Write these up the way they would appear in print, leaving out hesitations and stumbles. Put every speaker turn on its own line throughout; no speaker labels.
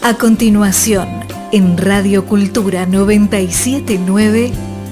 A continuación, en Radio Cultura 979,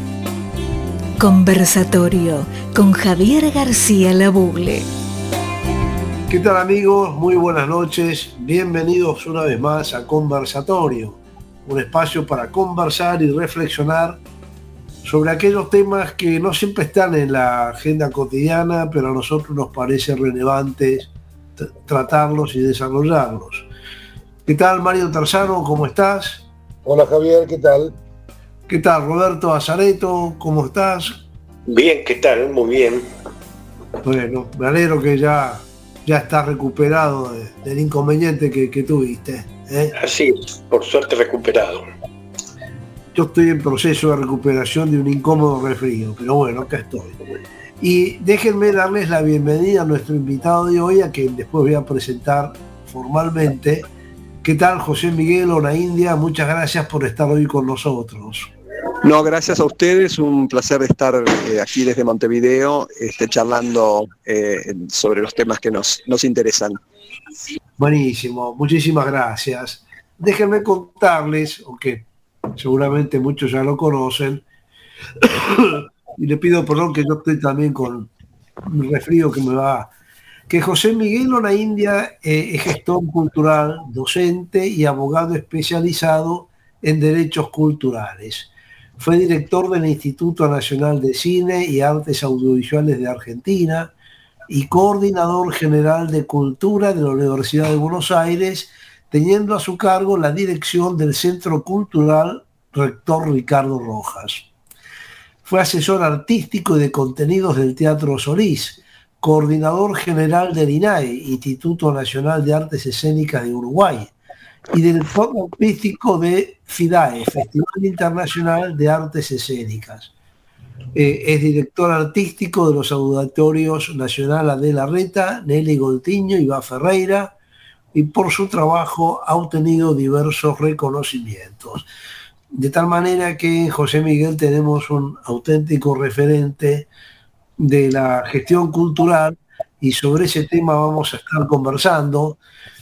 Conversatorio con Javier García Labugle.
¿Qué tal, amigos? Muy buenas noches. Bienvenidos una vez más a Conversatorio, un espacio para conversar y reflexionar sobre aquellos temas que no siempre están en la agenda cotidiana, pero a nosotros nos parece relevante tratarlos y desarrollarlos. ¿Qué tal, Mario Tarzano? ¿Cómo estás?
Hola, Javier, ¿qué tal?
¿Qué tal, Roberto Azareto? ¿Cómo estás?
Bien, ¿qué tal? Muy bien.
Bueno, me alegro que ya estás recuperado del inconveniente que tuviste.
Así, por suerte recuperado.
Yo estoy en proceso de recuperación de un incómodo resfrío, pero bueno, acá estoy. Y déjenme darles la bienvenida a nuestro invitado de hoy, a quien después voy a presentar formalmente. ¿Qué tal, José Miguel Onaindia? Muchas gracias por estar hoy con nosotros.
No, gracias a ustedes, un placer estar aquí desde Montevideo, charlando sobre los temas que nos interesan.
Buenísimo, muchísimas gracias. Déjenme contarles, aunque seguramente muchos ya lo conocen, y le pido perdón que yo estoy también con un resfrío que José Miguel Onaindia es gestor cultural, docente y abogado especializado en derechos culturales. Fue director del Instituto Nacional de Cine y Artes Audiovisuales de Argentina y coordinador general de Cultura de la Universidad de Buenos Aires, teniendo a su cargo la dirección del Centro Cultural Rector Ricardo Rojas. Fue asesor artístico y de contenidos del Teatro Solís, coordinador general del INAE, Instituto Nacional de Artes Escénicas de Uruguay, y director artístico de FIDAE, Festival Internacional de Artes Escénicas. Es director artístico de los auditorios Nacional Adela Reta, Nelly Goltiño y Va Ferreira, y por su trabajo ha obtenido diversos reconocimientos. De tal manera que en José Miguel tenemos un auténtico referente de la gestión cultural, y sobre ese tema vamos a estar conversando.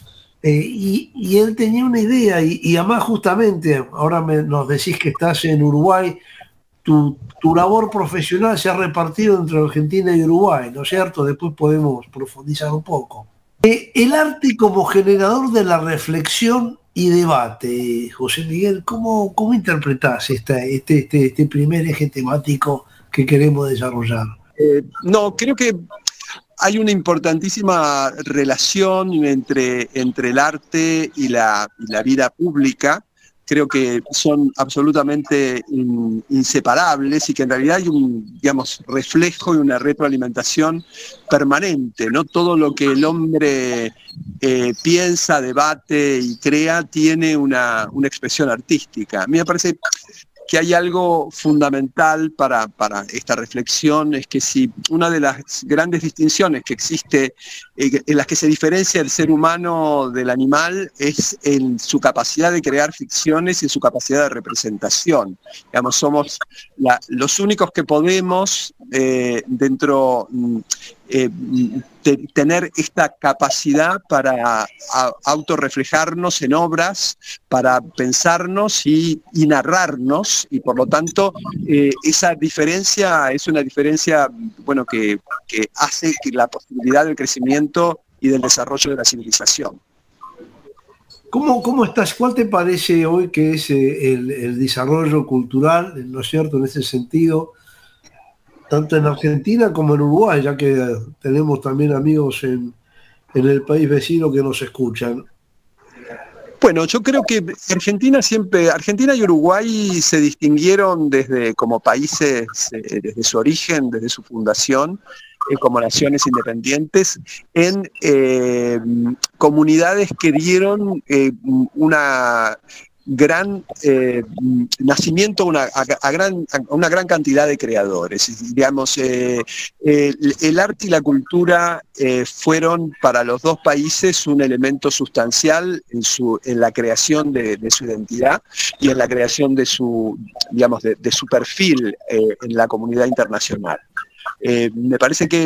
Y él tenía una idea, y además justamente, ahora nos decís que estás en Uruguay, tu labor profesional se ha repartido entre Argentina y Uruguay, ¿no es cierto? Después podemos profundizar un poco. El arte como generador de la reflexión y debate, José Miguel, ¿cómo interpretás este primer eje temático que queremos desarrollar?
No, creo que hay una importantísima relación entre el arte y la vida pública. Creo que son absolutamente inseparables y que en realidad hay un, reflejo y una retroalimentación permanente, ¿no? Todo lo que el hombre piensa, debate y crea tiene una expresión artística. A mí me parece que hay algo fundamental para esta reflexión, es que si una de las grandes distinciones que existe, en las que se diferencia el ser humano del animal, es en su capacidad de crear ficciones y en su capacidad de representación. Digamos, somos los únicos que podemos tener esta capacidad para autorreflejarnos en obras, para pensarnos y narrarnos, y por lo tanto esa diferencia es una diferencia que hace que la posibilidad del crecimiento y del desarrollo de la civilización.
¿Cómo estás? ¿Cuál te parece hoy que es el desarrollo cultural, ¿no es cierto?, en ese sentido, tanto en Argentina como en Uruguay, ya que tenemos también amigos en el país vecino que nos escuchan?
Bueno, yo creo que Argentina y Uruguay se distinguieron como países desde su origen, desde su fundación, como naciones independientes, en comunidades que dieron una gran nacimiento a una gran cantidad de creadores. Digamos, el arte y la cultura fueron para los dos países un elemento sustancial en la creación de su identidad y en la creación de su perfil en la comunidad internacional. Me parece que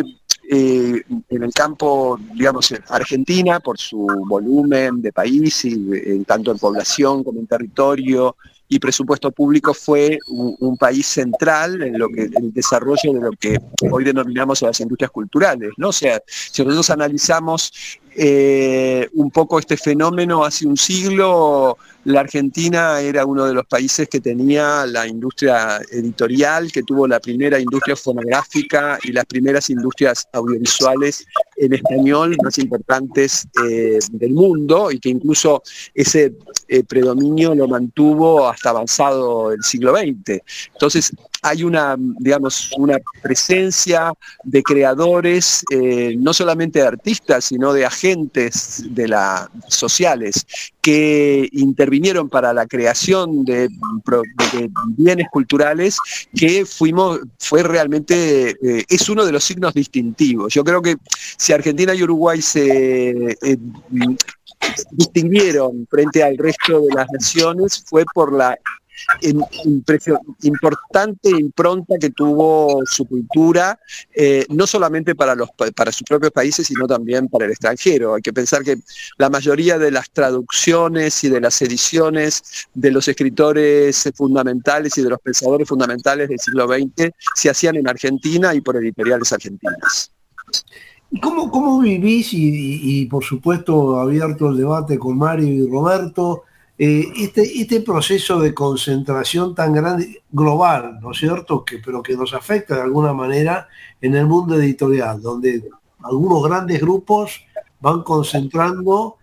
en el campo, digamos, Argentina, por su volumen de país, y tanto en población como en territorio y presupuesto público, fue un país central en lo que el desarrollo de lo que hoy denominamos las industrias culturales, ¿no? O sea, si nosotros analizamos un poco este fenómeno hace un siglo, la Argentina era uno de los países que tenía la industria editorial, que tuvo la primera industria fonográfica y las primeras industrias audiovisuales en español más importantes del mundo, y que incluso ese predominio lo mantuvo hasta avanzado el siglo XX. Entonces hay una, digamos, una presencia de creadores, no solamente de artistas, sino de agentes sociales, que intervinieron para la creación de bienes culturales, que fue realmente, es uno de los signos distintivos. Yo creo que si Argentina y Uruguay se distinguieron frente al resto de las naciones, fue por la importante impronta que tuvo su cultura, no solamente para sus propios países, sino también para el extranjero. Hay que pensar que la mayoría de las traducciones y de las ediciones de los escritores fundamentales y de los pensadores fundamentales del siglo XX se hacían en Argentina y por editoriales argentinas.
¿Y cómo vivís, y por supuesto abierto el debate con Mario y Roberto, este proceso de concentración tan grande, global, ¿no es cierto?, pero que nos afecta de alguna manera en el mundo editorial, donde algunos grandes grupos van concentrando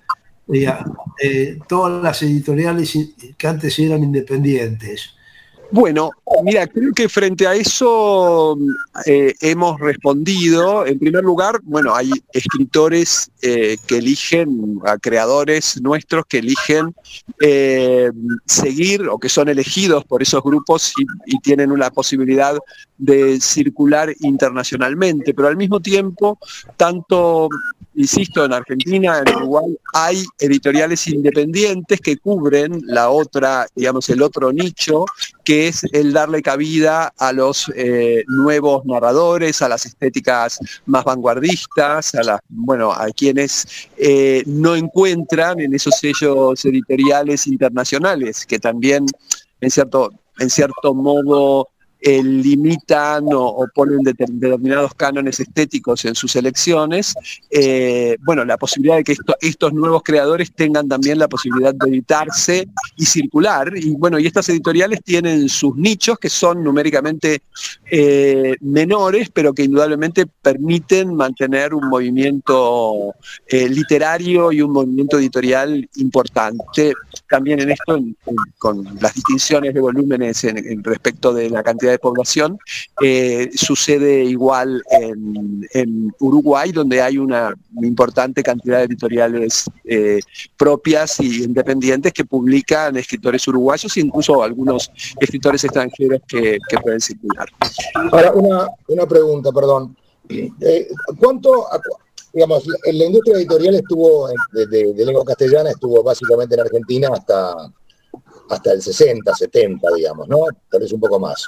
todas las editoriales que antes eran independientes?
Bueno, mira, creo que frente a eso hemos respondido. En primer lugar, bueno, hay escritores que eligen, creadores nuestros que eligen seguir, o que son elegidos por esos grupos y tienen una posibilidad de circular internacionalmente, pero al mismo tiempo, tanto, insisto, en Argentina, en Uruguay, hay editoriales independientes que cubren la otra, digamos, el otro nicho, que es el darle cabida a los nuevos narradores, a las estéticas más vanguardistas, a quienes no encuentran en esos sellos editoriales internacionales, que también en cierto modo limitan o ponen determinados cánones estéticos en sus elecciones. La posibilidad de que estos nuevos creadores tengan también la posibilidad de editarse y circular. Y estas editoriales tienen sus nichos, que son numéricamente menores, pero que indudablemente permiten mantener un movimiento literario y un movimiento editorial importante. También en esto, con las distinciones de volúmenes en respecto de la cantidad de población, sucede igual en Uruguay, donde hay una importante cantidad de editoriales propias y independientes que publican escritores uruguayos e incluso algunos escritores extranjeros que pueden circular.
Ahora, una pregunta, perdón. ¿Cuánto, digamos, la industria editorial estuvo, de lengua castellana, estuvo básicamente en Argentina hasta el 60, 70, digamos, ¿no? Tal vez un poco más.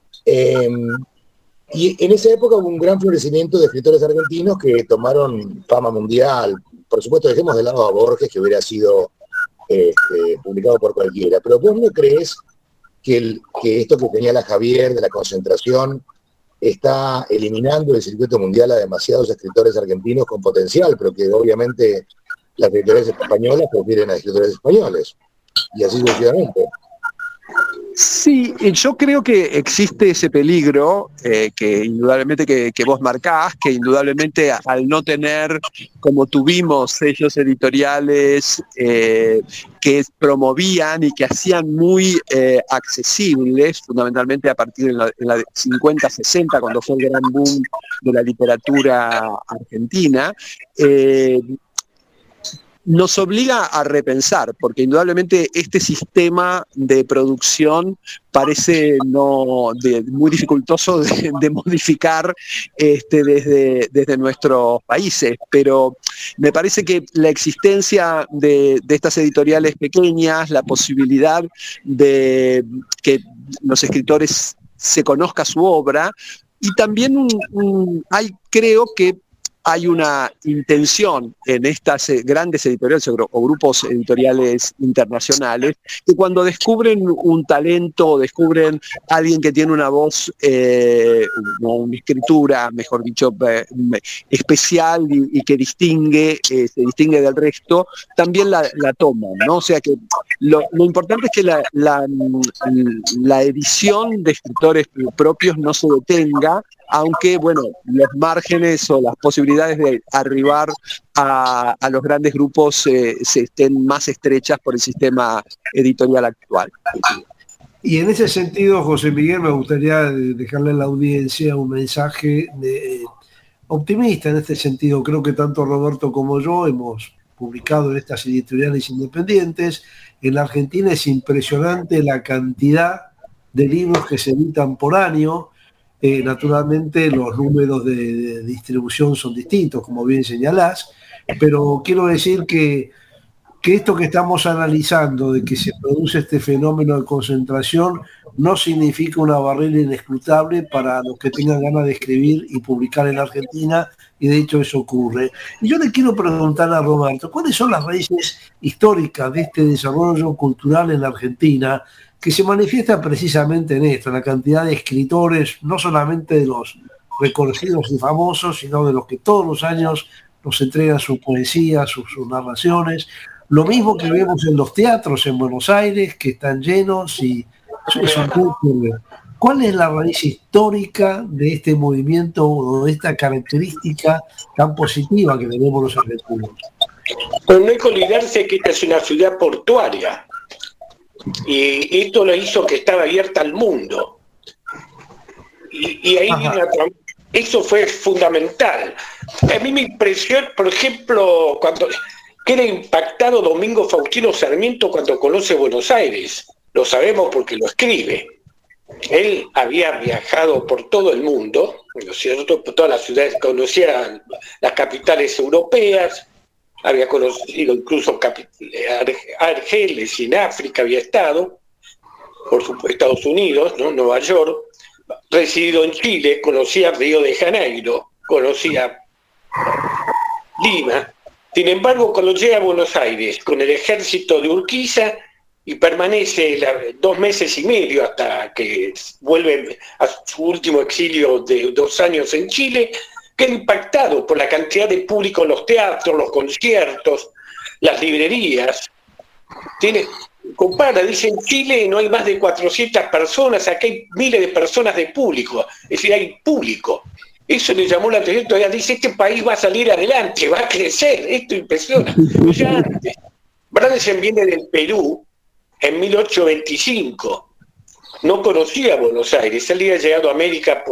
Y en esa época hubo un gran florecimiento de escritores argentinos que tomaron fama mundial. Por supuesto, dejemos de lado a Borges, que hubiera sido publicado por cualquiera, pero ¿vos no crees que esto que señala Javier de la concentración está eliminando el circuito mundial a demasiados escritores argentinos con potencial, pero que obviamente las editoriales españolas prefieren a escritores españoles, y así sucesivamente?
Sí, yo creo que existe ese peligro que indudablemente que vos marcás, que indudablemente al no tener, como tuvimos, sellos editoriales que promovían y que hacían muy accesibles, fundamentalmente a partir de la 50-60, cuando fue el gran boom de la literatura argentina, nos obliga a repensar, porque indudablemente este sistema de producción parece muy dificultoso de modificar desde nuestros países, pero me parece que la existencia de estas editoriales pequeñas, la posibilidad de que los escritores se conozca su obra, Y también creo que hay una intención en estas grandes editoriales o grupos editoriales internacionales que cuando descubren un talento o descubren a alguien que tiene una voz, una escritura, mejor dicho, especial y que se distingue del resto, también la toman, ¿no? O sea que lo importante es que la edición de escritores propios no se detenga, aunque, bueno, los márgenes o las posibilidades de arribar a los grandes grupos se estén más estrechas por el sistema editorial actual.
Y en ese sentido, José Miguel, me gustaría dejarle a la audiencia un mensaje optimista en este sentido. Creo que tanto Roberto como yo hemos publicado en estas editoriales independientes. En la Argentina es impresionante la cantidad de libros que se editan por año. Naturalmente los números de distribución son distintos, como bien señalás, pero quiero decir que esto que estamos analizando, de que se produce este fenómeno de concentración, no significa una barrera inescrutable para los que tengan ganas de escribir y publicar en Argentina, y de hecho eso ocurre. Y yo le quiero preguntar a Roberto, ¿cuáles son las raíces históricas de este desarrollo cultural en la Argentina, que se manifiesta precisamente en esto, en la cantidad de escritores, no solamente de los reconocidos y famosos, sino de los que todos los años nos entregan su poesía, sus narraciones? Lo mismo que vemos en los teatros en Buenos Aires, que están llenos y eso ocurre. ¿Cuál es la raíz histórica de este movimiento o de esta característica tan positiva que tenemos los argentinos?
Pero no hay que olvidarse que esta es una ciudad portuaria. Y esto lo hizo que estaba abierta al mundo. Y ahí eso fue fundamental. A mí me impresionó, por ejemplo, cuando queda impactado Domingo Faustino Sarmiento cuando conoce Buenos Aires. Lo sabemos porque lo escribe. Él había viajado por todo el mundo, ¿no es cierto? Por todas las ciudades, conocía las capitales europeas, había conocido incluso Argeles, en África había estado, por supuesto Estados Unidos, ¿no? Nueva York, residido en Chile, conocía Río de Janeiro, conocía Lima. Sin embargo, cuando llega a Buenos Aires con el ejército de Urquiza y permanece 2 meses y medio hasta que vuelve a su último exilio de 2 años en Chile, queda impactado por la cantidad de público en los teatros, los conciertos, las librerías. Compara, dice, en Chile no hay más de 400 personas, acá hay miles de personas de público, es decir, hay público. Eso le llamó la atención, todavía dice, este país va a salir adelante, va a crecer, esto impresiona. Ya antes, Bransen viene del Perú en 1825, no conocía Buenos Aires, él había llegado a América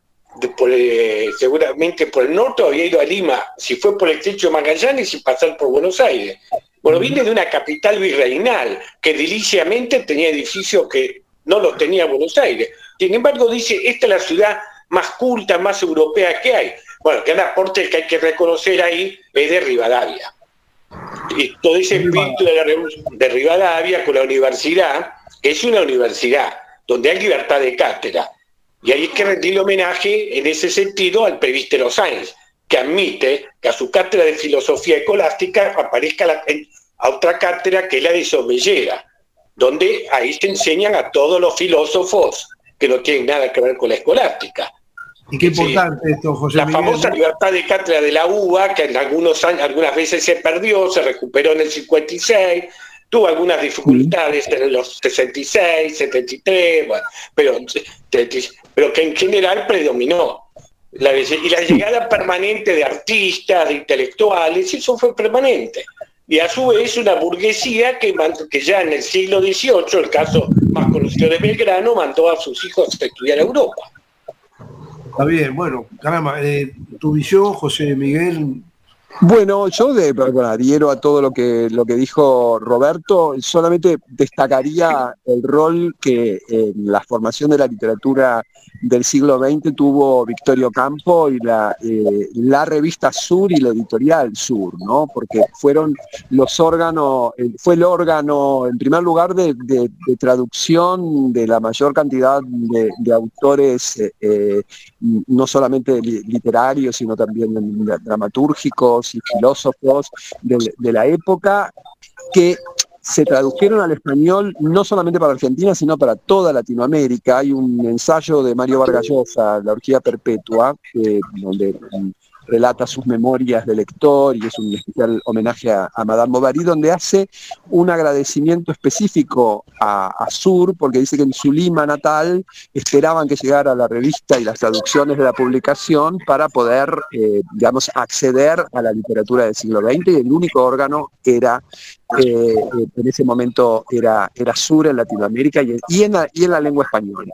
seguramente por el norte, había ido a Lima, si fue por el estrecho de Magallanes y pasar por Buenos Aires. Bueno, viene de una capital virreinal, que ediliciamente tenía edificios que no los tenía Buenos Aires. Sin embargo, dice, esta es la ciudad más culta, más europea que hay. Bueno, que el aporte que hay que reconocer ahí es de Rivadavia. Y todo ese espíritu de Rivadavia con la universidad, que es una universidad donde hay libertad de cátedra. Y hay que rendirle homenaje en ese sentido al presbítero Sáenz, que admite que a su cátedra de filosofía escolástica aparezca a otra cátedra que es la de Somellera, donde ahí se enseñan a todos los filósofos que no tienen nada que ver con la escolástica.
Y qué importante esto, José Miguel.
La famosa libertad de cátedra de la UBA, que en algunas veces se perdió, se recuperó en el 56, tuvo algunas dificultades en los 66, 73, bueno, pero que en general predominó. Y la llegada permanente de artistas, de intelectuales, eso fue permanente. Y a su vez una burguesía que ya en el siglo XVIII, el caso más conocido de Belgrano, mandó a sus hijos a estudiar a Europa.
Está bien, bueno, caramba, tu visión, José Miguel.
Bueno, yo adhiero a todo lo que dijo Roberto, solamente destacaría el rol que en la formación de la literatura del siglo XX tuvo Victorio Campo y la revista Sur y la editorial Sur, ¿no? Porque fueron los órganos, fue el órgano, en primer lugar, de traducción de la mayor cantidad de autores, no solamente literarios, sino también dramatúrgicos y filósofos de la época, que se tradujeron al español no solamente para Argentina, sino para toda Latinoamérica. Hay un ensayo de Mario Vargas Llosa, La orgía perpetua, donde relata sus memorias de lector y es un especial homenaje a Madame Bovary, donde hace un agradecimiento específico a Sur, porque dice que en su Lima natal esperaban que llegara la revista y las traducciones de la publicación para poder, digamos, acceder a la literatura del siglo XX, y el único órgano era, en ese momento, era Sur en Latinoamérica y en la lengua española.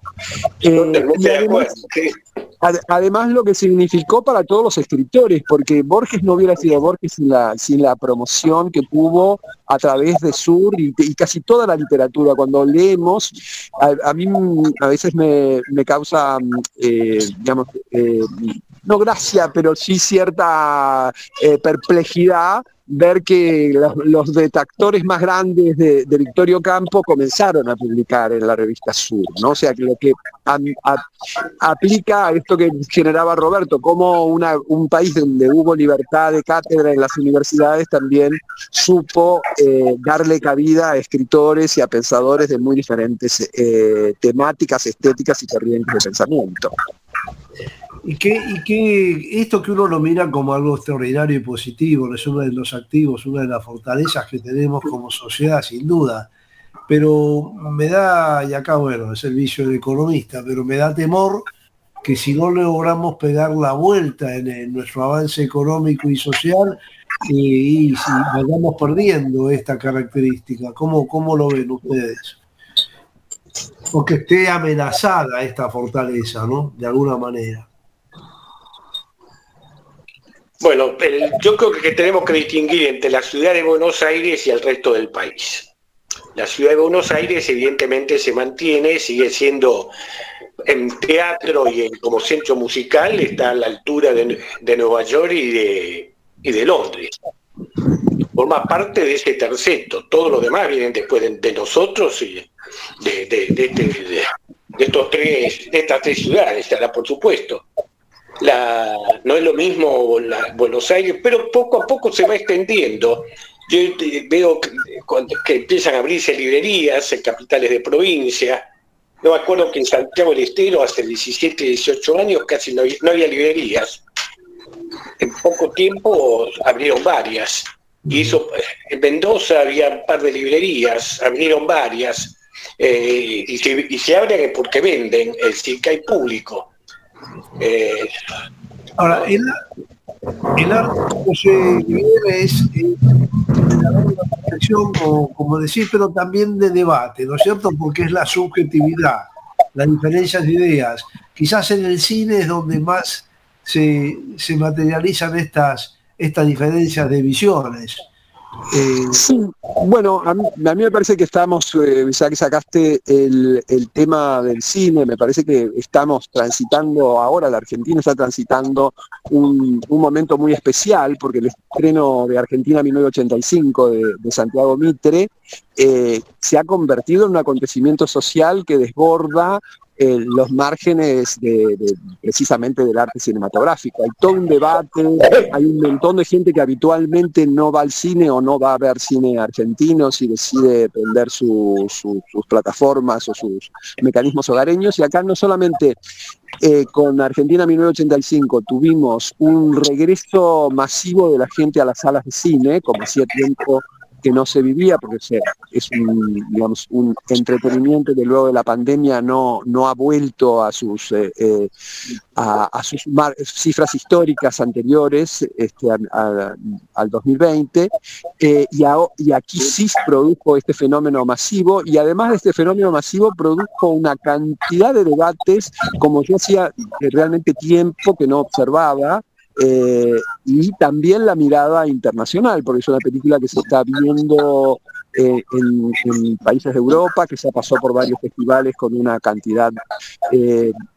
Además, lo que significó para todos los escritores, porque Borges no hubiera sido Borges sin la promoción que tuvo a través de Sur y casi toda la literatura. Cuando leemos, a mí a veces me causa, digamos, no gracia, pero sí cierta perplejidad ver que los detractores más grandes de Victorio Campo comenzaron a publicar en la revista Sur, ¿no? O sea, que lo que aplica a esto que generaba Roberto, como un país donde hubo libertad de cátedra en las universidades también supo darle cabida a escritores y a pensadores de muy diferentes temáticas, estéticas y corrientes de pensamiento.
Y que esto que uno lo mira como algo extraordinario y positivo, es uno de los activos, una de las fortalezas que tenemos como sociedad, sin duda. Pero me da, y acá bueno, es el vicio del economista, pero me da temor que si no logramos pegar la vuelta en nuestro avance económico y social, y si vayamos perdiendo esta característica. ¿Cómo lo ven ustedes? Porque esté amenazada esta fortaleza, ¿no? De alguna manera.
Bueno, yo creo que tenemos que distinguir entre la ciudad de Buenos Aires y el resto del país. La ciudad de Buenos Aires evidentemente se mantiene, sigue siendo en teatro y como centro musical, está a la altura de Nueva York y de Londres. Forma parte de ese terceto. Todos los demás vienen después de nosotros y de estas tres ciudades, por supuesto. No es lo mismo Buenos Aires, pero poco a poco se va extendiendo. Yo veo que empiezan a abrirse librerías en capitales de provincia. Yo me acuerdo que en Santiago del Estero hace 17, 18 años casi no había librerías. En poco tiempo abrieron varias. Y eso, en Mendoza había un par de librerías, abrieron varias. Y se abren porque venden, es decir, que hay público.
Ahora, el arte como se vive es una reflexión, como decir, pero también de debate, ¿no es cierto? Porque es la subjetividad, las diferencias de ideas. Quizás en el cine es donde más se materializan estas diferencias de visiones.
Sí, bueno, a mí me parece que estamos, ya que sacaste el tema del cine, me parece que estamos transitando ahora, la Argentina está transitando un momento muy especial, porque el estreno de Argentina 1985 de Santiago Mitre se ha convertido en un acontecimiento social que desborda los márgenes precisamente del arte cinematográfico. Hay todo un debate, hay un montón de gente que habitualmente no va al cine o no va a ver cine argentino si decide prender sus plataformas o sus mecanismos hogareños, y acá no solamente con Argentina 1985 tuvimos un regreso masivo de la gente a las salas de cine, como hacía tiempo que no se vivía, porque es un entretenimiento que luego de la pandemia no ha vuelto a sus cifras históricas anteriores al 2020, y aquí sí produjo este fenómeno masivo, y además de este fenómeno masivo produjo una cantidad de debates como yo hacía realmente tiempo que no observaba, y también la mirada internacional, porque es una película que se está viendo en países de Europa, que se pasó por varios festivales con una cantidad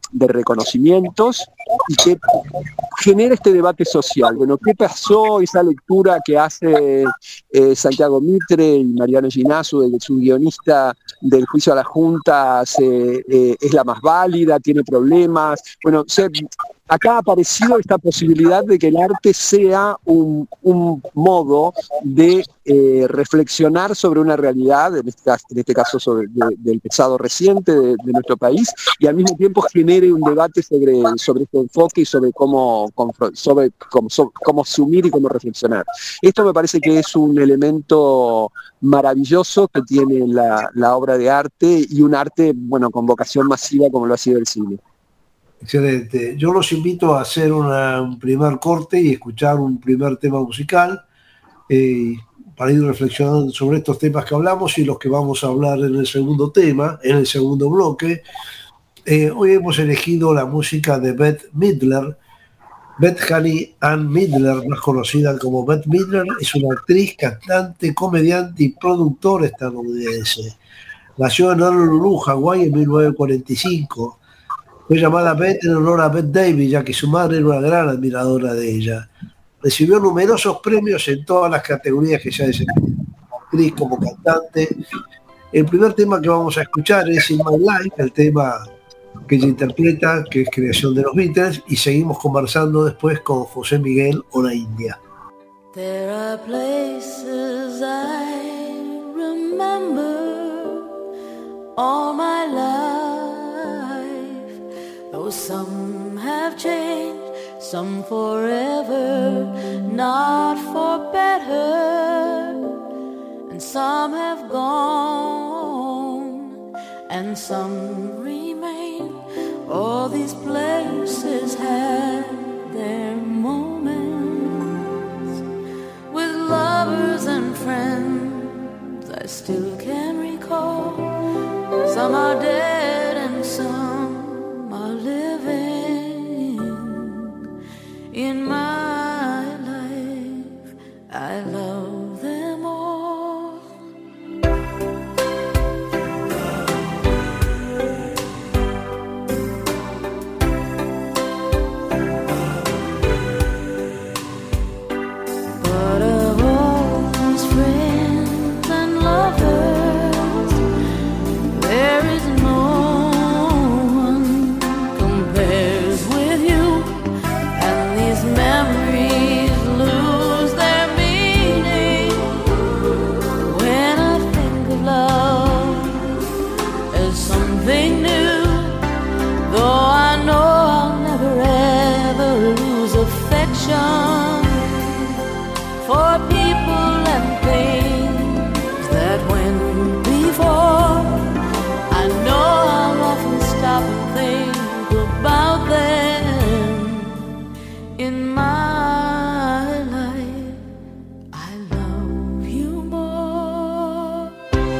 reconocimientos y que genera este debate social. Bueno, ¿qué pasó? Esa lectura que hace Santiago Mitre y Mariano Ginazu, su guionista del juicio a la Junta, es la más válida, tiene problemas. Bueno, acá ha aparecido esta posibilidad de que el arte sea un modo de reflexionar sobre una realidad, en este caso del pasado reciente de nuestro país, y al mismo tiempo genere un debate sobre este enfoque y sobre cómo asumir y cómo reflexionar. Esto me parece que es un elemento maravilloso que tiene la obra de arte, y un arte, bueno, con vocación masiva como lo ha sido el cine.
Excelente. Yo los invito a hacer un primer corte y escuchar un primer tema musical para ir reflexionando sobre estos temas que hablamos y los que vamos a hablar en el segundo tema, en el segundo bloque. Hoy hemos elegido la música de Bette Midler. Bethany Ann Midler, más conocida como Bette Midler, es una actriz, cantante, comediante y productora estadounidense. Nació en Honolulu, Hawái, en 1945. Fue llamada Bette en honor a Bette Davis, ya que su madre era una gran admiradora de ella. Recibió numerosos premios en todas las categorías que se ha desempeñado como actriz, como cantante. El primer tema que vamos a escuchar es In My Life, el tema que ella interpreta, que es creación de los Beatles, y seguimos conversando después con José Miguel Onaindia.
There are places I remember all my life, though some have changed, some forever, not for better, and some have gone, and some remain. All these places had their moments with lovers and friends I still can recall. Some are dead and some are living. In my life, I love them all. But of all these friends and lovers, there is no one compares with you, and these memories lose their meaning when I think of love as something new. Though I know I'll never ever lose affection for people and things that went before. I know I'll often stop and think about them. In my life, I love you more.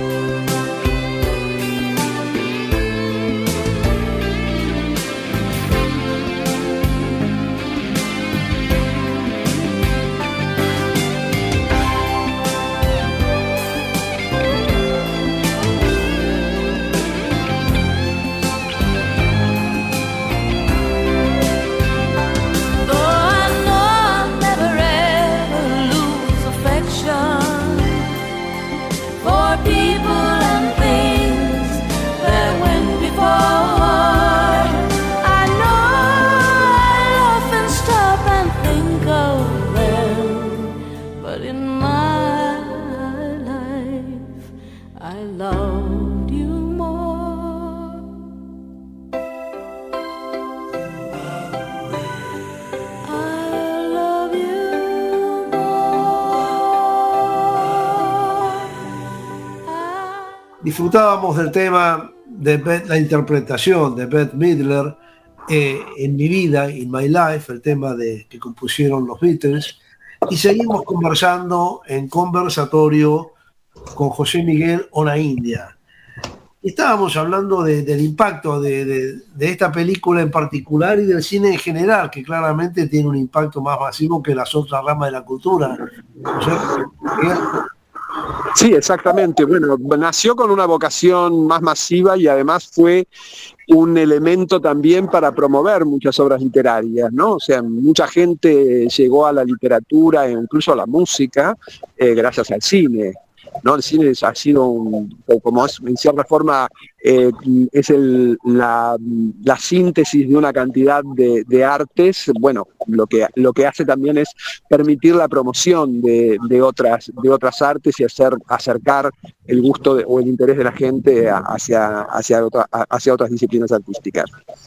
Disfrutábamos del tema de la interpretación de Bette Midler en Mi Vida, In My Life, el tema que compusieron los Beatles, y seguimos conversando en conversatorio con José Miguel Onaindia. Estábamos hablando del impacto de esta película en particular y del cine en general, que claramente tiene un impacto más masivo que las otras ramas de la cultura, ¿no es cierto?
Sí, exactamente. Bueno, nació con una vocación más masiva y además fue un elemento también para promover muchas obras literarias, ¿no? O sea, mucha gente llegó a la literatura e incluso a la música gracias al cine, ¿no? El cine ha sido, como es, en cierta forma, es la síntesis de una cantidad de artes. Bueno, lo que hace también es permitir la promoción de otras artes y acercar el gusto o el interés de la gente hacia otras disciplinas artísticas.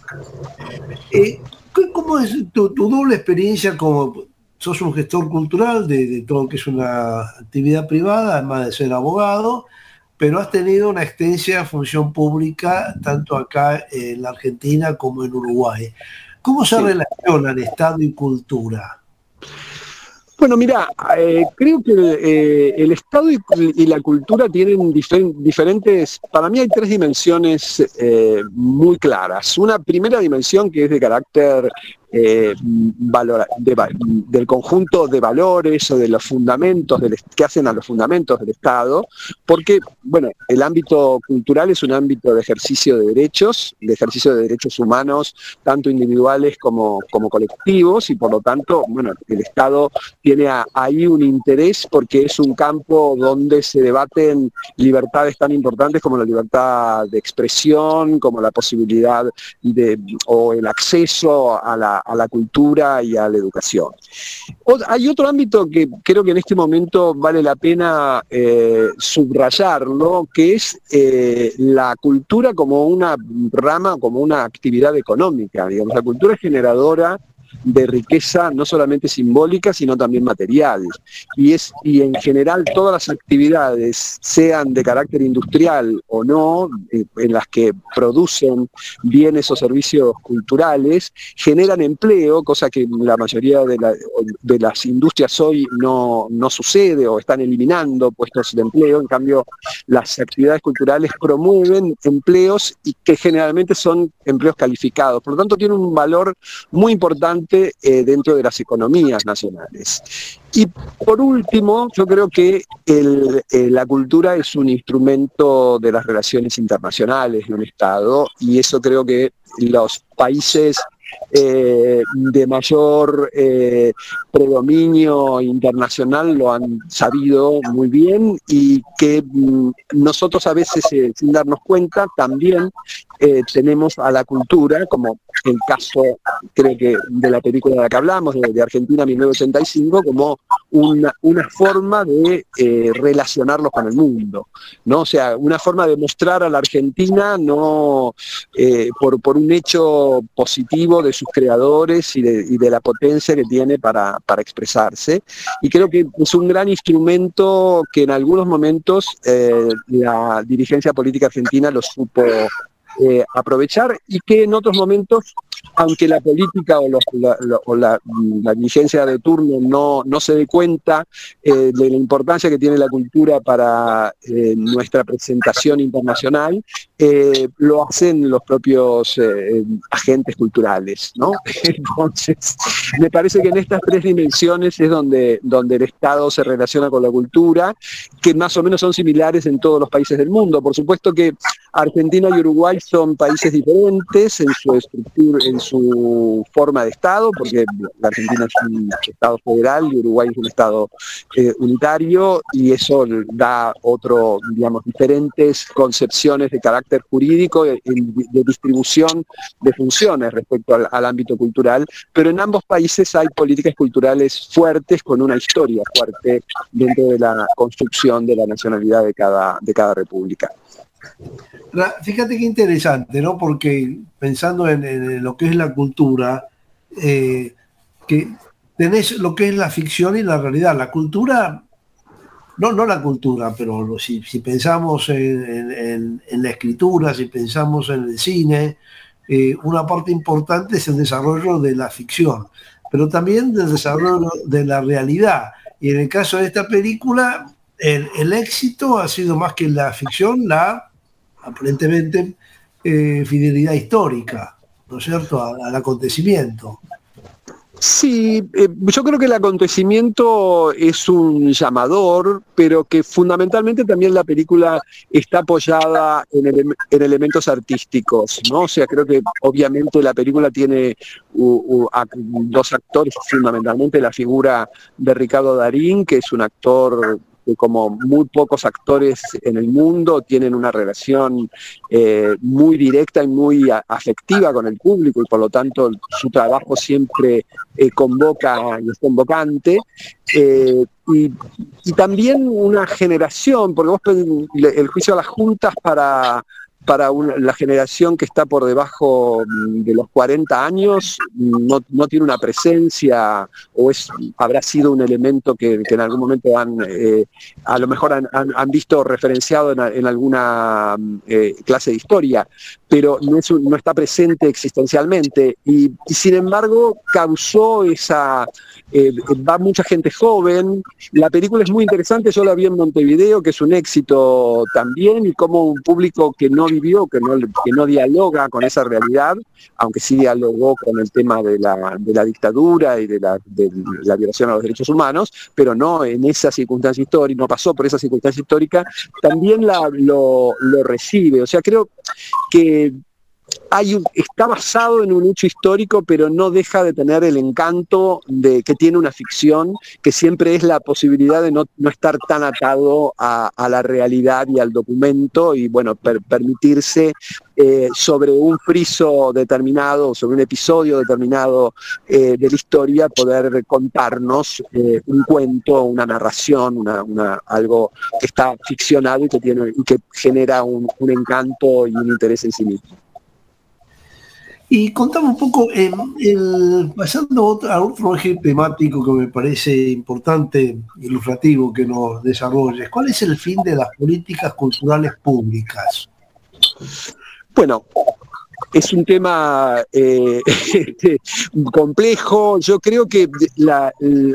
¿Cómo es tu doble experiencia como sos un gestor cultural de todo lo que es una actividad privada, además de ser abogado, pero has tenido una extensa función pública tanto acá en la Argentina como en Uruguay? ¿Cómo se relacionan Estado y cultura?
Bueno, mira, creo que el Estado y la cultura tienen diferentes, para mí hay tres dimensiones muy claras. Una primera dimensión que es de carácter del conjunto de valores o de los fundamentos que hacen a los fundamentos del Estado, porque, bueno, el ámbito cultural es un ámbito de ejercicio de derechos humanos, tanto individuales como colectivos, y por lo tanto, bueno, el Estado tiene ahí un interés porque es un campo donde se debaten libertades tan importantes como la libertad de expresión, como la posibilidad o el acceso a la cultura y a la educación. Hay otro ámbito que creo que en este momento vale la pena subrayarlo, que es la cultura como una rama, como una actividad económica. Digamos, la cultura es generadora de riqueza no solamente simbólica, sino también material. Y en general todas las actividades, sean de carácter industrial o no, en las que producen bienes o servicios culturales, generan empleo, cosa que la mayoría de las industrias hoy no sucede o están eliminando puestos de empleo. En cambio, las actividades culturales promueven empleos y que generalmente son empleos calificados. Por lo tanto, tiene un valor muy importante dentro de las economías nacionales. Y por último, yo creo que la cultura es un instrumento de las relaciones internacionales de un Estado, y eso creo que los países de mayor predominio internacional lo han sabido muy bien, y que nosotros a veces, sin darnos cuenta, también tenemos a la cultura, como el caso, creo que de la película de la que hablamos, de Argentina 1985, como una forma de relacionarlos con el mundo, ¿no? O sea, una forma de mostrar a la Argentina no por un hecho positivo de sus creadores y de la potencia que tiene para expresarse. Y creo que es un gran instrumento que en algunos momentos la dirigencia política argentina lo supo aprovechar, y que en otros momentos, aunque la política o la dirigencia de turno no se dé cuenta de la importancia que tiene la cultura para nuestra presentación internacional, lo hacen los propios agentes culturales, ¿no? Entonces, me parece que en estas tres dimensiones es donde el Estado se relaciona con la cultura, que más o menos son similares en todos los países del mundo. Por supuesto que Argentina y Uruguay son países diferentes en su estructura, en su forma de Estado, porque la Argentina es un Estado federal y Uruguay es un Estado unitario, y eso da diferentes concepciones de carácter jurídico, de distribución de funciones respecto al ámbito cultural, pero en ambos países hay políticas culturales fuertes, con una historia fuerte dentro de la construcción de la nacionalidad de cada república.
Fíjate qué interesante, ¿no? Porque pensando en lo que es la cultura, que tenés lo que es la ficción y la realidad. La cultura, no la cultura, pero si pensamos en la escritura, si pensamos en el cine, una parte importante es el desarrollo de la ficción, pero también del desarrollo de la realidad. Y en el caso de esta película, el éxito ha sido más que la ficción, aparentemente fidelidad histórica, ¿no es cierto?, al acontecimiento.
Sí, yo creo que el acontecimiento es un llamador, pero que fundamentalmente también la película está apoyada en elementos artísticos, ¿no? O sea, creo que obviamente la película tiene dos actores, fundamentalmente la figura de Ricardo Darín, que es un actor que como muy pocos actores en el mundo tienen una relación muy directa y muy afectiva con el público y por lo tanto su trabajo siempre convoca y es convocante. Y también una generación, porque vos el juicio a las juntas para la generación que está por debajo de los 40 años no tiene una presencia o habrá sido un elemento que en algún momento a lo mejor han visto referenciado en alguna clase de historia, pero no está presente existencialmente y sin embargo causó va mucha gente joven. La película es muy interesante, yo la vi en Montevideo, que es un éxito también, y como un público que no vivió, que no dialoga con esa realidad, aunque sí dialogó con el tema de la dictadura y de la violación a los derechos humanos, pero no en esa circunstancia histórica, no pasó por esa circunstancia histórica, también lo recibe. O sea, creo que está basado en un hecho histórico, pero no deja de tener el encanto que tiene una ficción, que siempre es la posibilidad de no estar tan atado a la realidad y al documento, y bueno, permitirse sobre un friso determinado, sobre un episodio determinado de la historia, poder contarnos un cuento, una narración, algo que está ficcionado y que genera un encanto y un interés en sí mismo.
Y contame un poco, pasando a otro eje temático que me parece importante, ilustrativo, que nos desarrolles. ¿Cuál es el fin de las políticas culturales públicas?
Bueno, es un tema complejo. Yo creo que la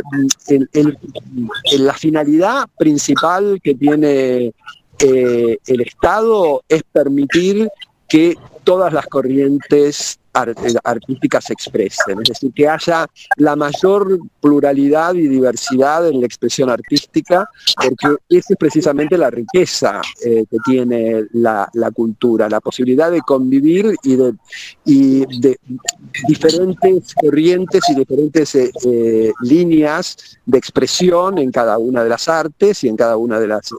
finalidad principal que tiene el Estado es permitir que todas las corrientes artísticas se expresen, es decir, que haya la mayor pluralidad y diversidad en la expresión artística, porque esa es precisamente la riqueza que tiene la cultura, la posibilidad de convivir y de diferentes corrientes y diferentes líneas de expresión en cada una de las artes y en cada una de las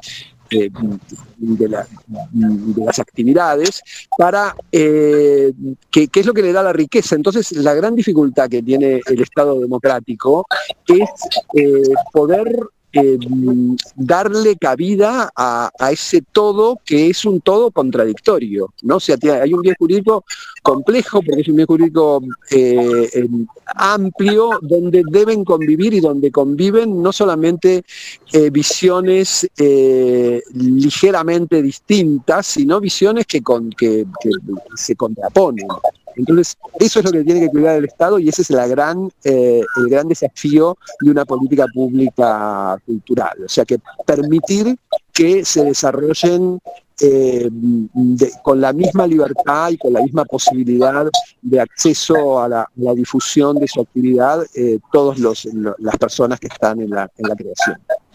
de las actividades, para que es lo que le da la riqueza. Entonces, la gran dificultad que tiene el Estado democrático es poder darle cabida a ese todo que es un todo contradictorio, ¿no? O sea, hay un bien jurídico complejo, porque es un bien jurídico amplio, donde deben convivir y donde conviven no solamente visiones ligeramente distintas, sino visiones que se contraponen. Entonces, eso es lo que tiene que cuidar el Estado y ese es el gran desafío de una política pública cultural. O sea, que permitir que se desarrollen con la misma libertad y con la misma posibilidad de acceso a la difusión de su actividad todas las personas que están en la creación.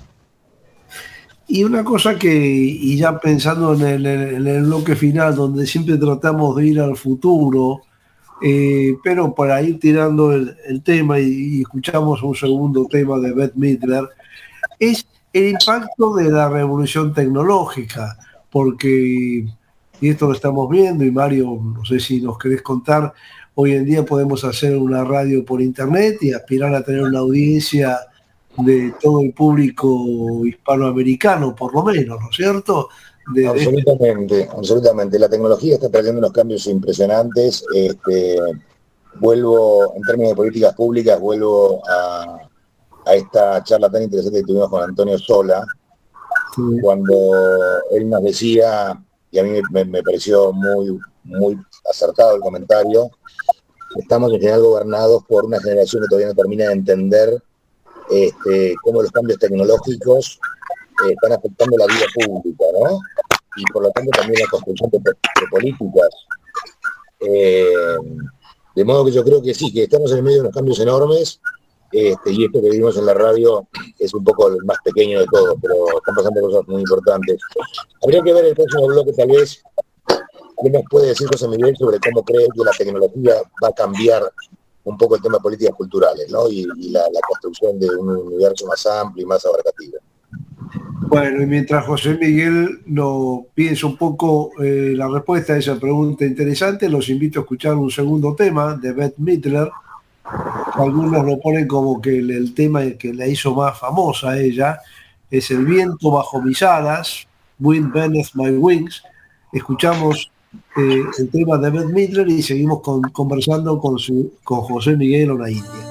Y una cosa y ya pensando en el bloque final, donde siempre tratamos de ir al futuro, pero para ir tirando el tema y escuchamos un segundo tema de Bette Midler, es el impacto de la revolución tecnológica, porque, y esto lo estamos viendo, y Mario, no sé si nos querés contar, hoy en día podemos hacer una radio por internet y aspirar a tener una audiencia de todo el público hispanoamericano, por lo menos, ¿no es cierto?
Absolutamente. La tecnología está trayendo unos cambios impresionantes. Vuelvo, en términos de políticas públicas, a esta charla tan interesante que tuvimos con Antonio Sola, sí, cuando él nos decía, y a mí me pareció muy, muy acertado el comentario, estamos en general gobernados por una generación que todavía no termina de entender cómo los cambios tecnológicos están afectando la vida pública, ¿no? Y por lo tanto también la construcción de políticas. De modo que yo creo que sí, que estamos en el medio de unos cambios enormes, y esto que vivimos en la radio es un poco el más pequeño de todo, pero están pasando cosas muy importantes. Habría que ver el próximo bloque, tal vez, qué nos puede decir José Miguel sobre cómo cree que la tecnología va a cambiar un poco el tema de políticas culturales, ¿no? Y la construcción de un universo más amplio y más abarcativo.
Bueno, y mientras José Miguel no piensa un poco la respuesta a esa pregunta interesante, los invito a escuchar un segundo tema de Bette Midler. Algunos lo ponen como que el tema que la hizo más famosa a ella es El viento bajo mis alas, Wind Beneath My Wings. Escuchamos el tema de Bette Midler y seguimos conversando con José Miguel Onaindia.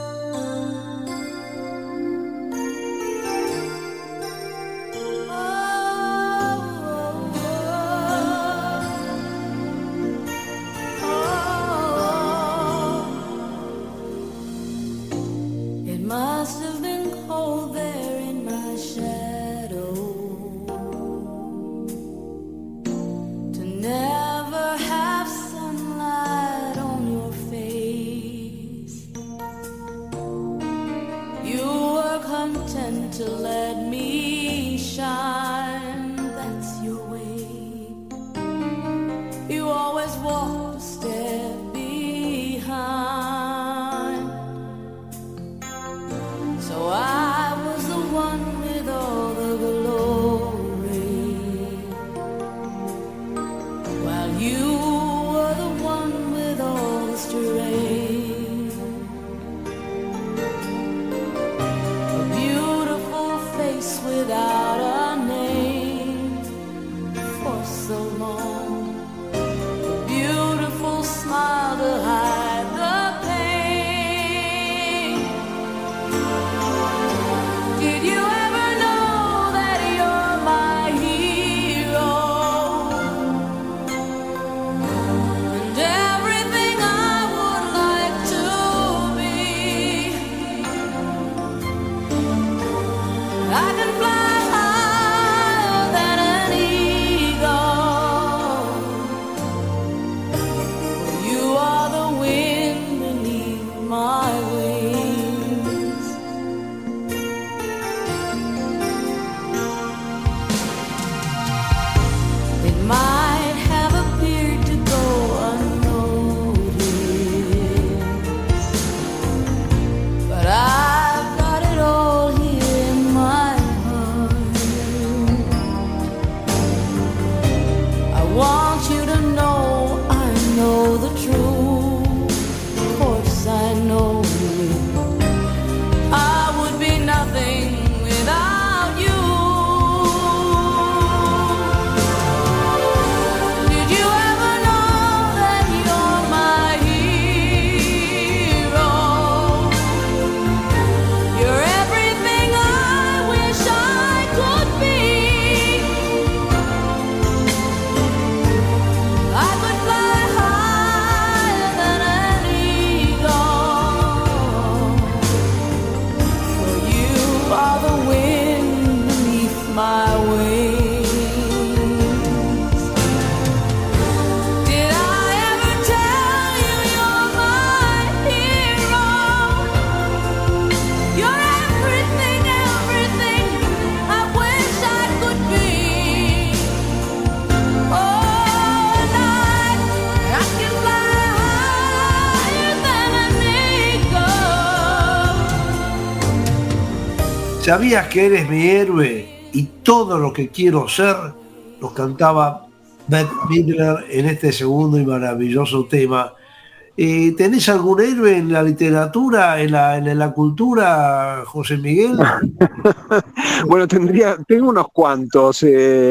¿Sabías que eres mi héroe y todo lo que quiero ser? Nos cantaba Bette Midler en este segundo y maravilloso tema. ¿Tenés algún héroe en la literatura, en la cultura, José Miguel?
Bueno, tengo unos cuantos,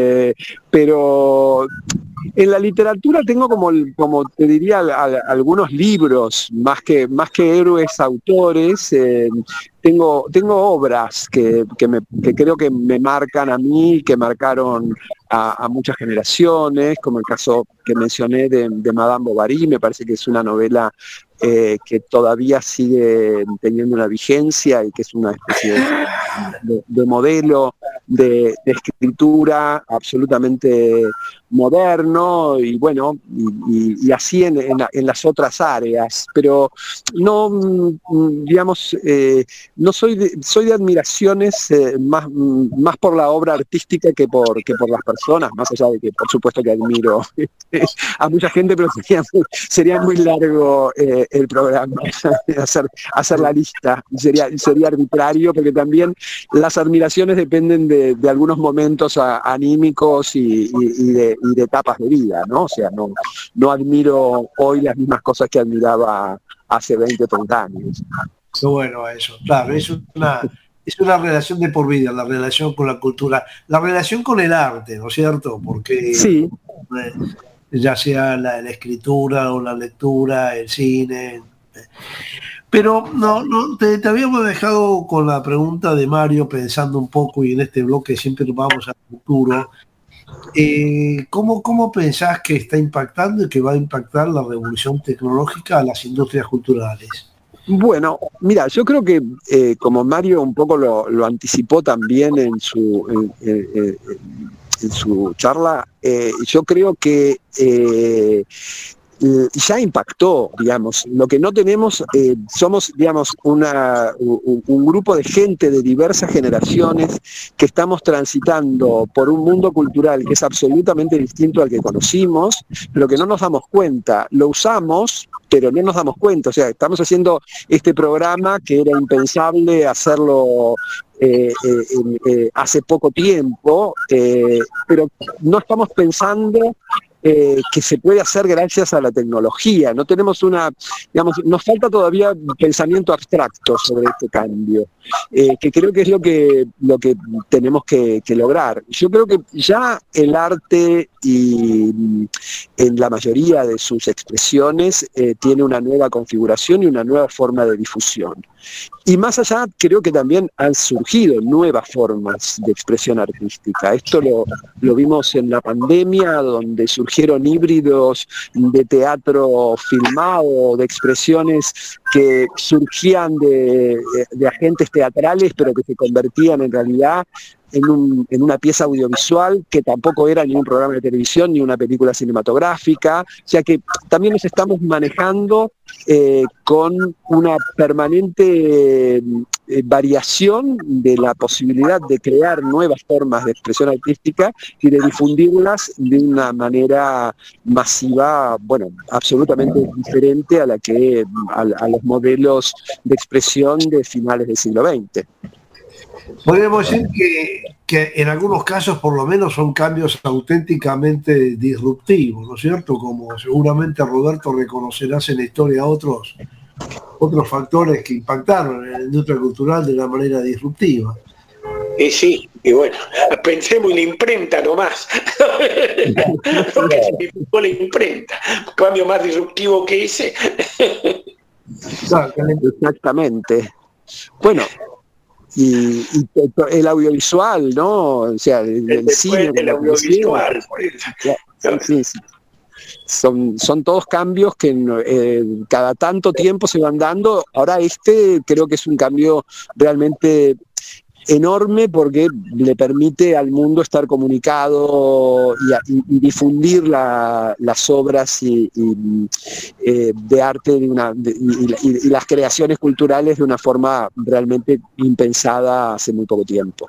pero en la literatura tengo como te diría algunos libros, más que héroes, autores. Tengo obras que creo que me marcan a mí, que marcaron a muchas generaciones, como el caso que mencioné de Madame Bovary. Me parece que es una novela que todavía sigue teniendo una vigencia y que es una especie de modelo de escritura absolutamente moderno, y bueno, y así en las otras áreas, pero no, digamos, no soy de admiraciones más por la obra artística que por las personas, más allá de que por supuesto que admiro a mucha gente, pero sería muy largo el programa, hacer la lista, sería arbitrario, porque también las admiraciones dependen de algunos momentos anímicos y de etapas de vida, ¿no? O sea, no admiro hoy las mismas cosas que admiraba hace 20 o 30 años.
Qué bueno eso, claro, es una relación de por vida, la relación con la cultura, la relación con el arte, ¿no es cierto? Porque
sí,
ya sea la escritura o la lectura, el cine. Pero no te habíamos dejado con la pregunta de Mario, pensando un poco, y en este bloque siempre vamos al futuro. ¿Cómo pensás que está impactando y que va a impactar la revolución tecnológica a las industrias culturales?
Bueno, mira, yo creo que como Mario un poco lo anticipó también en su charla, yo creo que ya impactó, digamos. Lo que no tenemos, somos, digamos, un grupo de gente de diversas generaciones que estamos transitando por un mundo cultural que es absolutamente distinto al que conocimos, pero que no nos damos cuenta. Lo usamos, pero no nos damos cuenta. O sea, estamos haciendo este programa que era impensable hacerlo hace poco tiempo, pero no estamos pensando que se puede hacer gracias a la tecnología. No tenemos nos falta todavía pensamiento abstracto sobre este cambio, que creo que es lo que tenemos que lograr. Yo creo que ya el arte, y en la mayoría de sus expresiones, tiene una nueva configuración y una nueva forma de difusión. Y más allá, creo que también han surgido nuevas formas de expresión artística. Esto lo vimos en la pandemia, donde surgieron híbridos de teatro filmado, de expresiones que surgían de agentes teatrales, pero que se convertían en realidad en una pieza audiovisual que tampoco era ni un programa de televisión ni una película cinematográfica, o sea que también nos estamos manejando con una permanente variación de la posibilidad de crear nuevas formas de expresión artística y de difundirlas de una manera masiva, bueno, absolutamente diferente a a los modelos de expresión de finales del siglo XX.
Podríamos decir que en algunos casos por lo menos son cambios auténticamente disruptivos, ¿no es cierto? Como seguramente Roberto reconocerás en la historia otros factores que impactaron en la industria cultural de una manera disruptiva.
Sí, y bueno, pensemos en la imprenta nomás. Lo que significó la imprenta, cambio más disruptivo que ese.
Exactamente. Bueno, y el audiovisual, ¿no? O sea, el cine,
el audiovisual.
Sí. Son todos cambios que cada tanto tiempo se van dando. Ahora creo que es un cambio realmente enorme, porque le permite al mundo estar comunicado y difundir las obras de arte y las creaciones culturales de una forma realmente impensada hace muy poco tiempo.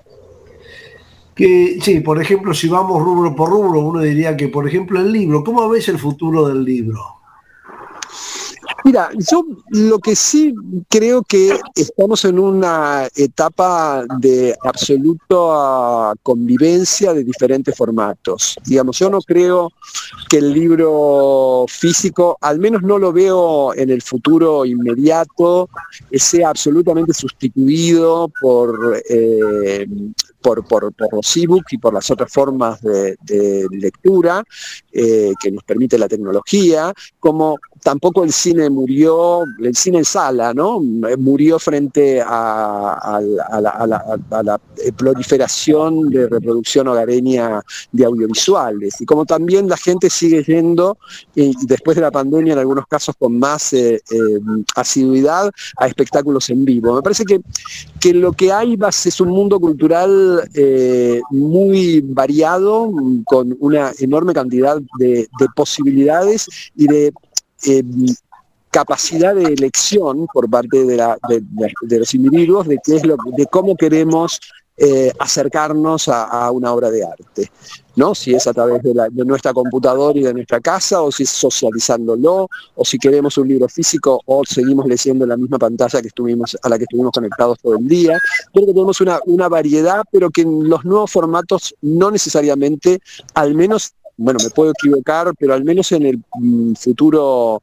Que sí, por ejemplo, si vamos rubro por rubro, uno diría que, por ejemplo, el libro, ¿cómo ves el futuro del libro?
Mira, yo lo que sí creo que estamos en una etapa de absoluta convivencia de diferentes formatos. Digamos, yo no creo que el libro físico, al menos no lo veo en el futuro inmediato, sea absolutamente sustituido por los ebooks y por las otras formas de lectura. que nos permite la tecnología, como tampoco el cine el cine en sala, ¿no? Murió frente a la proliferación de reproducción hogareña de audiovisuales, y como también la gente sigue yendo, y después de la pandemia en algunos casos con más asiduidad, a espectáculos en vivo. Me parece que lo que hay es un mundo cultural muy variado, con una enorme cantidad de posibilidades y de capacidad de elección por parte de los individuos de cómo queremos acercarnos a una obra de arte, ¿no? Si es a través de nuestra computadora y de nuestra casa, o si es socializándolo, o si queremos un libro físico, o seguimos leyendo en la misma pantalla a la que estuvimos conectados todo el día. Creo que tenemos una variedad, pero que en los nuevos formatos no necesariamente, al menos, bueno, me puedo equivocar, pero al menos en el futuro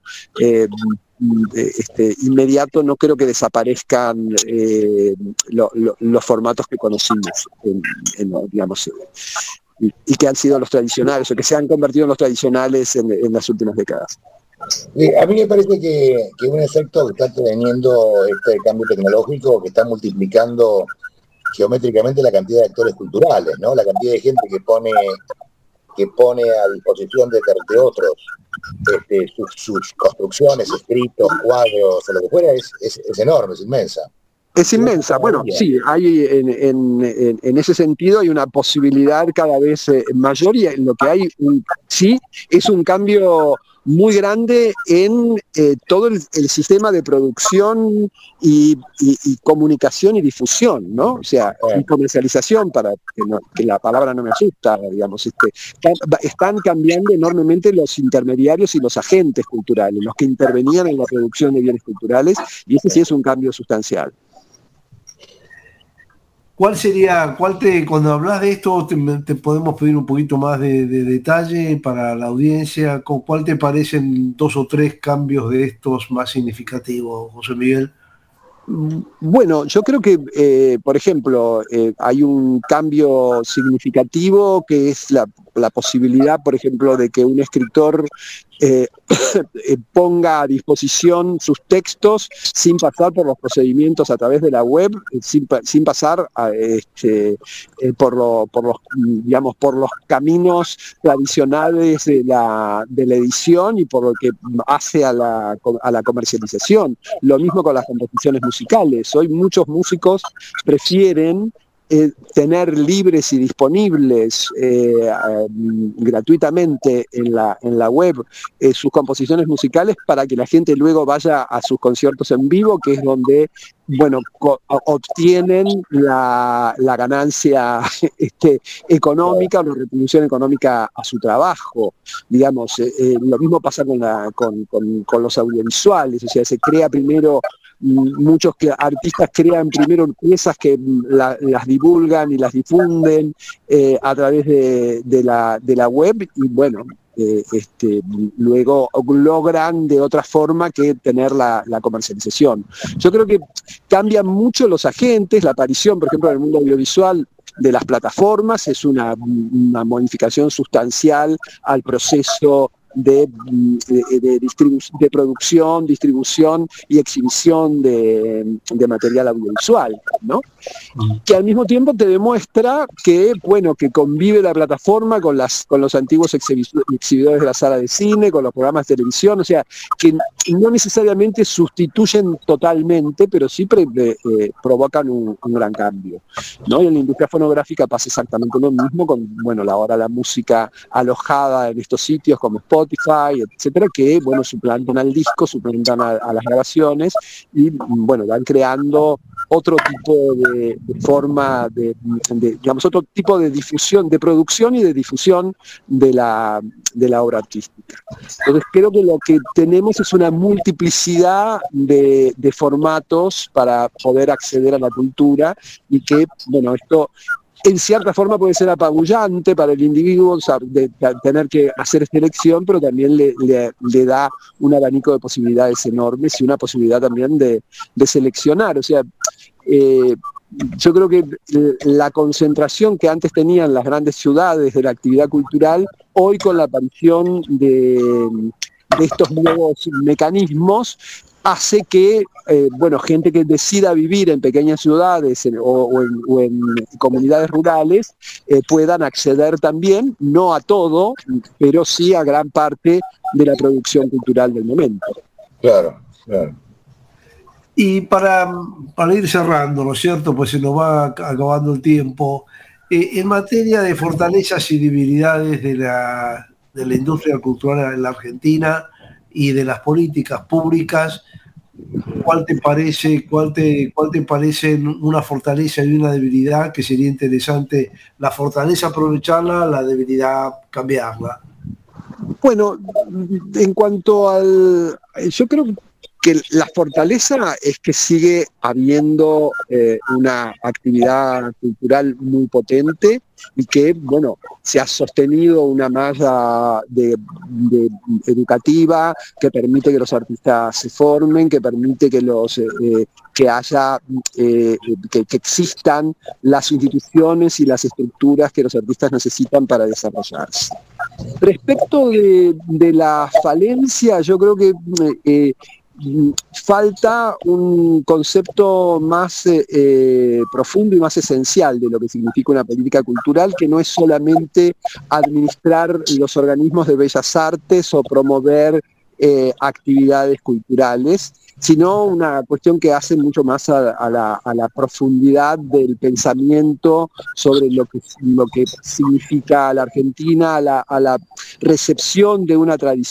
inmediato no creo que desaparezcan los formatos que conocimos, digamos, y que han sido los tradicionales, o que se han convertido en los tradicionales en las últimas décadas.
A mí me parece que un efecto que está teniendo este cambio tecnológico, que está multiplicando geométricamente la cantidad de actores culturales, ¿no? La cantidad de gente que pone a disposición de otros sus construcciones, escritos, cuadros, o lo que fuera, es enorme, es inmensa.
Es inmensa. Bueno, sí, hay en ese sentido hay una posibilidad cada vez mayor, y en lo que hay sí es un cambio muy grande en todo el sistema de producción y comunicación y difusión, ¿no? O sea, y comercialización, para que la palabra no me asusta, digamos, están cambiando enormemente los intermediarios y los agentes culturales, los que intervenían en la producción de bienes culturales, y ese sí es un cambio sustancial.
Cuando hablas de esto, te podemos pedir un poquito más de detalle para la audiencia? ¿Cuál te parecen 2 o 3 cambios de estos más significativos, José Miguel?
Bueno, yo creo que, por ejemplo, hay un cambio significativo que es la posibilidad, por ejemplo, de que un escritor ponga a disposición sus textos sin pasar por los procedimientos a través de la web, sin pasar por los caminos tradicionales de la edición y por lo que hace a la comercialización. Lo mismo con las composiciones musicales. Hoy muchos músicos prefieren tener libres y disponibles gratuitamente en la web sus composiciones musicales, para que la gente luego vaya a sus conciertos en vivo, que es donde, bueno, obtienen la ganancia económica, o la retribución económica a su trabajo. Digamos, lo mismo pasa con los audiovisuales. O sea, se crea primero, muchos artistas crean primero piezas que las divulgan y las difunden a través de la web, y bueno, luego logran de otra forma que tener la comercialización. Yo creo que cambian mucho los agentes. La aparición, por ejemplo, en el mundo audiovisual, de las plataformas es una modificación sustancial al proceso de producción, distribución y exhibición de material audiovisual, ¿no? Que al mismo tiempo te demuestra que, bueno, que convive la plataforma con los antiguos exhibidores de la sala de cine, con los programas de televisión. O sea, que no necesariamente sustituyen totalmente, pero sí provocan un gran cambio, ¿no? Y en la industria fonográfica pasa exactamente lo mismo con, bueno, ahora la música alojada en estos sitios como Spotify, etcétera, que, bueno, suplantan al disco, suplantan a las grabaciones, y, bueno, van creando otro tipo de forma digamos, otro tipo de difusión, de producción y de difusión de la obra artística. Entonces creo que lo que tenemos es una multiplicidad de formatos para poder acceder a la cultura, y que, bueno, esto en cierta forma puede ser apabullante para el individuo, o sea, de tener que hacer esta elección, pero también le da un abanico de posibilidades enormes, y una posibilidad también de seleccionar. O sea, yo creo que la concentración que antes tenían las grandes ciudades de la actividad cultural, hoy con la aparición de estos nuevos mecanismos, hace que, gente que decida vivir en pequeñas ciudades o en comunidades rurales puedan acceder también, no a todo, pero sí a gran parte de la producción cultural del momento.
Claro, claro.
Y para ir cerrando, ¿no es cierto? Pues se nos va acabando el tiempo. En materia de fortalezas y debilidades de la industria cultural en la Argentina y de las políticas públicas, ¿cuál te parece una fortaleza y una debilidad que sería interesante? La fortaleza aprovecharla, la debilidad cambiarla.
Bueno, en cuanto yo creo que la fortaleza es que sigue habiendo una actividad cultural muy potente y que, se ha sostenido una malla educativa que permite que los artistas se formen, que permite que que existan las instituciones y las estructuras que los artistas necesitan para desarrollarse. Respecto de la falencia, yo creo que falta un concepto más profundo y más esencial de lo que significa una política cultural, que no es solamente administrar los organismos de bellas artes o promover actividades culturales, sino una cuestión que hace mucho más a la profundidad del pensamiento sobre lo que significa la Argentina, a la recepción de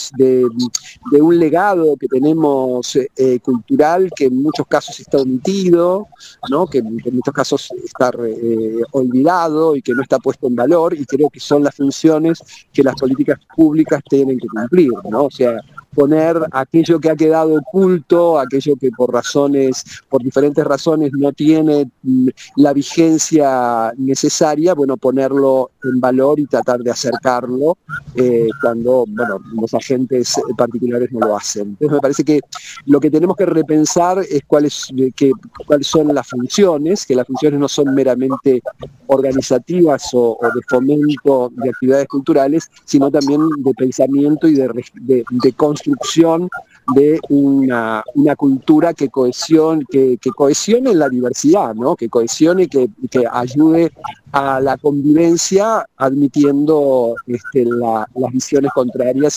de un legado que tenemos cultural, que en muchos casos está omitido, ¿no? Que en muchos casos está olvidado y que no está puesto en valor, y creo que son las funciones que las políticas públicas tienen que cumplir, ¿no? O sea, poner aquello que ha quedado oculto, aquello que por diferentes razones no tiene la vigencia necesaria, ponerlo en valor y tratar de acercarlo cuando los agentes particulares no lo hacen. Entonces me parece que lo que tenemos que repensar es cuáles son las funciones, que las funciones no son meramente organizativas o de fomento de actividades culturales, sino también de pensamiento y de construcción de una cultura que cohesione la diversidad, ¿no? Que cohesione y que ayude a la convivencia, admitiendo las visiones contrarias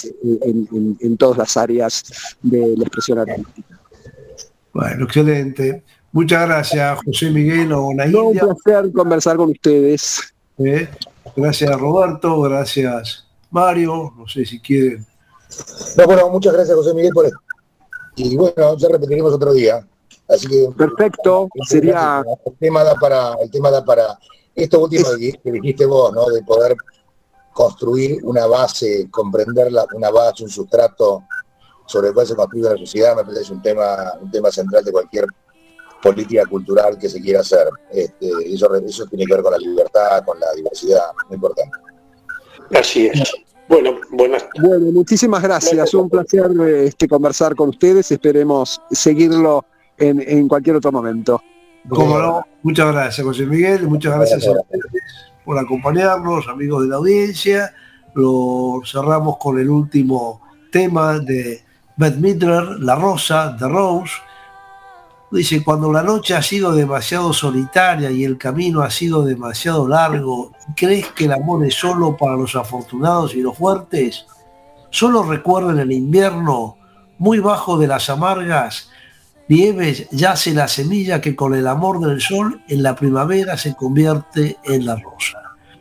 en todas las áreas de la expresión artística.
Bueno, excelente. Muchas gracias, José Miguel Onaindia.
Un placer conversar con ustedes.
Gracias, Roberto. Gracias, Mario. No sé si quieren.
No, bueno, muchas gracias, José Miguel, por esto. Y bueno, ya repetiremos otro día. Así que
perfecto, sería...
El tema da para esto último que dijiste vos, ¿no? De poder construir una base, comprenderla, una base, un sustrato sobre el cual se construye la sociedad, me parece un tema central de cualquier política cultural que se quiera hacer. Eso tiene que ver con la libertad, con la diversidad, muy importante.
Así es. Bueno,
muchísimas gracias. Un placer conversar con ustedes. Esperemos seguirlo en cualquier otro momento.
Cómo no, muchas gracias, José Miguel, muchas gracias a ustedes por acompañarnos, amigos de la audiencia. Lo cerramos con el último tema de Bette Midler, La Rosa, The Rose. Dice: cuando la noche ha sido demasiado solitaria y el camino ha sido demasiado largo, ¿crees que el amor es solo para los afortunados y los fuertes? Solo recuerden el invierno, muy bajo de las amargas nieves yace la semilla que con el amor del sol en la primavera se convierte en la rosa.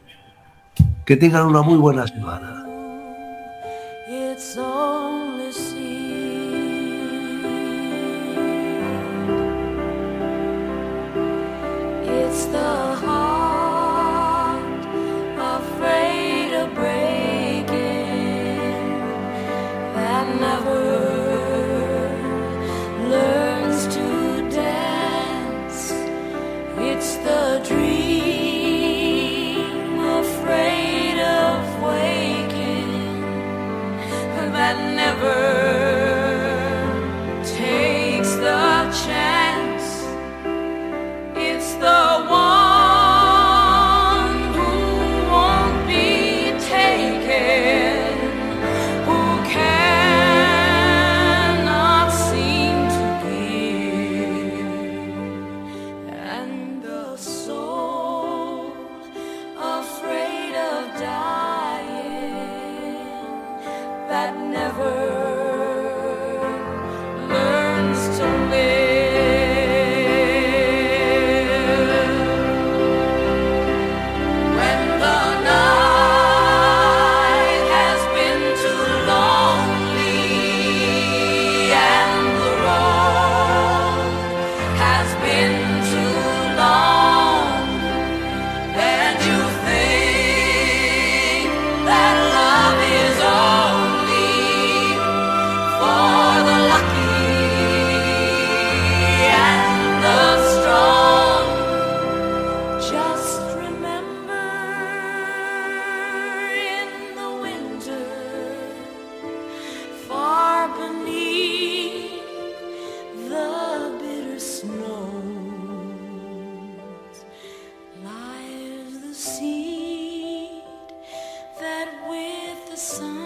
Que tengan una muy buena semana.
It's the heart afraid of breaking that never learns to dance. It's the dream afraid of waking that never takes the chance. It's that never learns to live. When the night has been too lonely and the road has been too long, and you think that love is only for the lucky and the strong, just remember in the winter, far beneath the bitter snows, lies the seed that with the sun